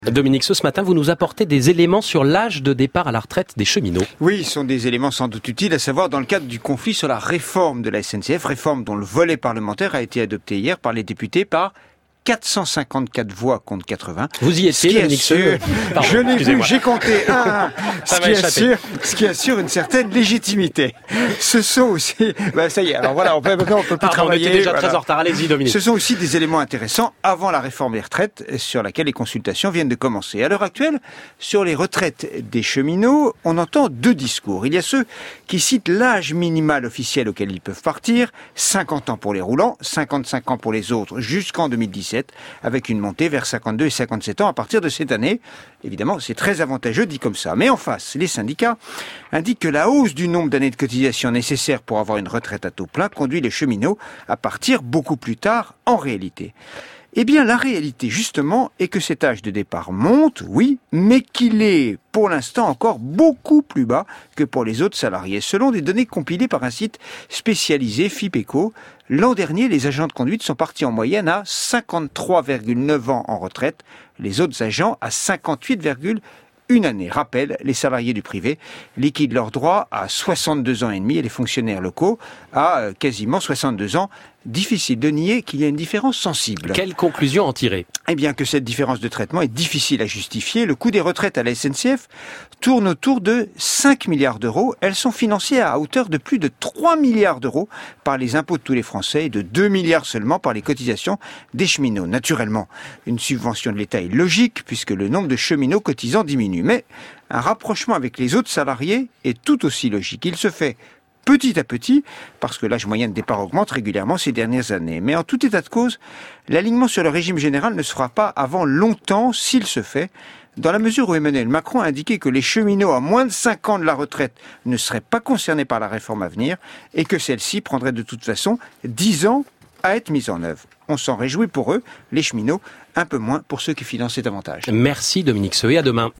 Dominique, ce matin, vous nous apportez des éléments sur l'âge de départ à la retraite des cheminots. Oui, ce sont des éléments sans doute utiles à savoir dans le cadre du conflit sur la réforme de la SNCF, réforme dont le volet parlementaire a été adopté hier par les députés par 454 voix contre 80. Vous y étiez, Dominique Seux. Je l'ai vu, j'ai compté ce qui assure une certaine légitimité. Ce sont aussi, ça y est, alors voilà, on peut plus travailler. On était déjà très en retard, allez-y Dominique. Ce sont aussi des éléments intéressants avant la réforme des retraites sur laquelle les consultations viennent de commencer. À l'heure actuelle, sur les retraites des cheminots, on entend deux discours. Il y a ceux qui citent l'âge minimal officiel auquel ils peuvent partir, 50 ans pour les roulants, 55 ans pour les autres jusqu'en 2017, avec une montée vers 52 et 57 ans à partir de cette année. Évidemment, c'est très avantageux dit comme ça. Mais en face, les syndicats indiquent que la hausse du nombre d'années de cotisation nécessaires pour avoir une retraite à taux plein conduit les cheminots à partir beaucoup plus tard en réalité. Eh bien, la réalité, justement, est que cet âge de départ monte, oui, mais qu'il est, pour l'instant, encore beaucoup plus bas que pour les autres salariés. Selon des données compilées par un site spécialisé, FIPECO, l'an dernier, les agents de conduite sont partis en moyenne à 53,9 ans en retraite, les autres agents à 58,1 année. Rappel, les salariés du privé liquident leurs droits à 62 ans et demi et les fonctionnaires locaux à quasiment 62 ans. Difficile de nier qu'il y a une différence sensible. Quelle conclusion en tirer ? Eh bien que cette différence de traitement est difficile à justifier. Le coût des retraites à la SNCF tourne autour de 5 milliards d'euros. Elles sont financées à hauteur de plus de 3 milliards d'euros par les impôts de tous les Français et de 2 milliards seulement par les cotisations des cheminots. Naturellement, une subvention de l'État est logique puisque le nombre de cheminots cotisants diminue. Mais un rapprochement avec les autres salariés est tout aussi logique. Il se fait petit à petit, parce que l'âge moyen de départ augmente régulièrement ces dernières années. Mais en tout état de cause, l'alignement sur le régime général ne se fera pas avant longtemps s'il se fait, dans la mesure où Emmanuel Macron a indiqué que les cheminots à moins de 5 ans de la retraite ne seraient pas concernés par la réforme à venir et que celle-ci prendrait de toute façon 10 ans à être mise en œuvre. On s'en réjouit pour eux, les cheminots, un peu moins pour ceux qui financent cet avantage. Merci Dominique Seux et à demain.